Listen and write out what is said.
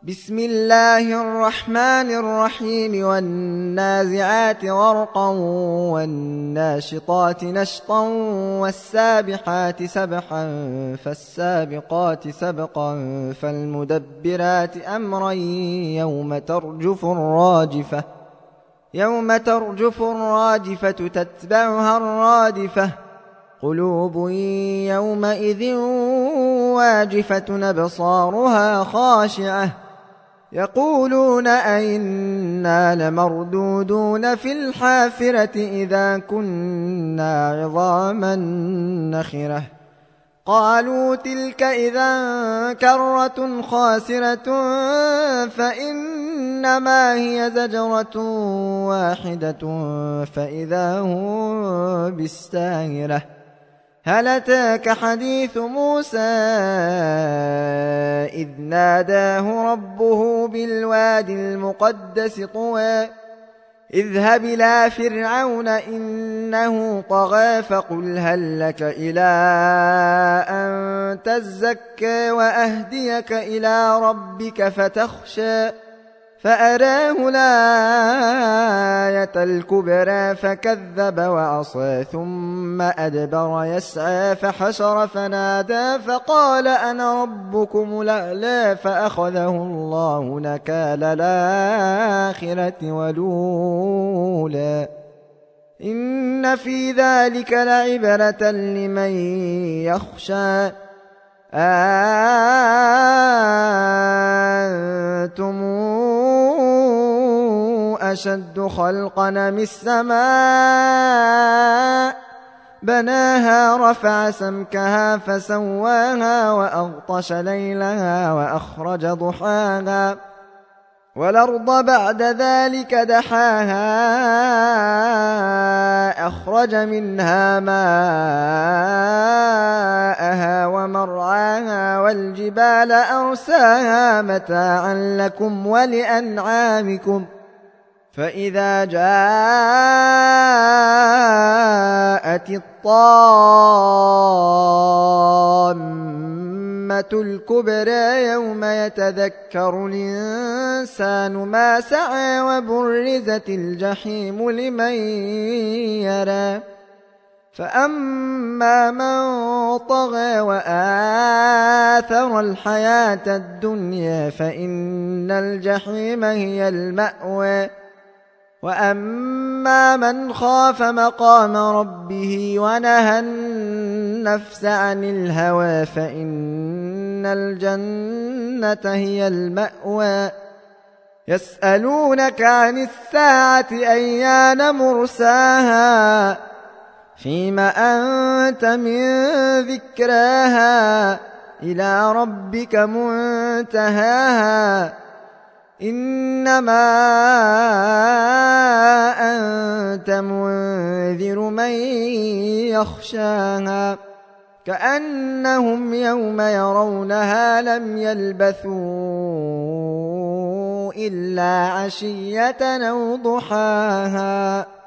بسم الله الرحمن الرحيم والنازعات غرقا والناشطات نشطا والسابحات سبحا فالسابقات سبقا فالمدبرات أمرا يوم ترجف الراجفة تتبعها الرادفة قلوب يومئذ واجفة أبصارها خاشعة يقولون أئنا لمردودون في الحافرة إذا كنا عظاما نخرة قالوا تلك إذا كرة خاسرة فإنما هي زجرة واحدة فإذا هم بالساهرة هل أتاك حديث موسى إذ ناداه ربه بالوادي المقدس طوى اذهب إلى فرعون إنه طغى فقل هل لك إلى أن تزكى وأهديك إلى ربك فتخشى فأراه الآية الكبرى فكذب وعصى ثم أدبر يسعى فحشر فنادى فقال أنا ربكم الأعلى فأخذه الله نكال الآخرة والأولى إن في ذلك لعبرة لمن يخشى أنتم أشد خلقا من السماء بناها رفع سمكها فسواها وأغطش ليلها وأخرج ضحاها والأرض بعد ذلك دحاها أخرج منها ماءها ومرعاها والجبال أرساها متاعا لكم ولأنعامكم فإذا جاءت الطامة الكبرى يوم يتذكر الإنسان ما سعى وبرزت الجحيم لمن يرى فأما من طغى وآثر الحياة الدنيا فإن الجحيم هي المأوى وأما من خاف مقام ربه ونهى النفس عن الهوى فإن الجنة هي المأوى يسألونك عن الساعة أيان مرساها فيم أنت من ذكراها إلى ربك منتهاها إنما أنت منذر من يخشاها كأنهم يوم يرونها لم يلبثوا إلا عشية أو ضحاها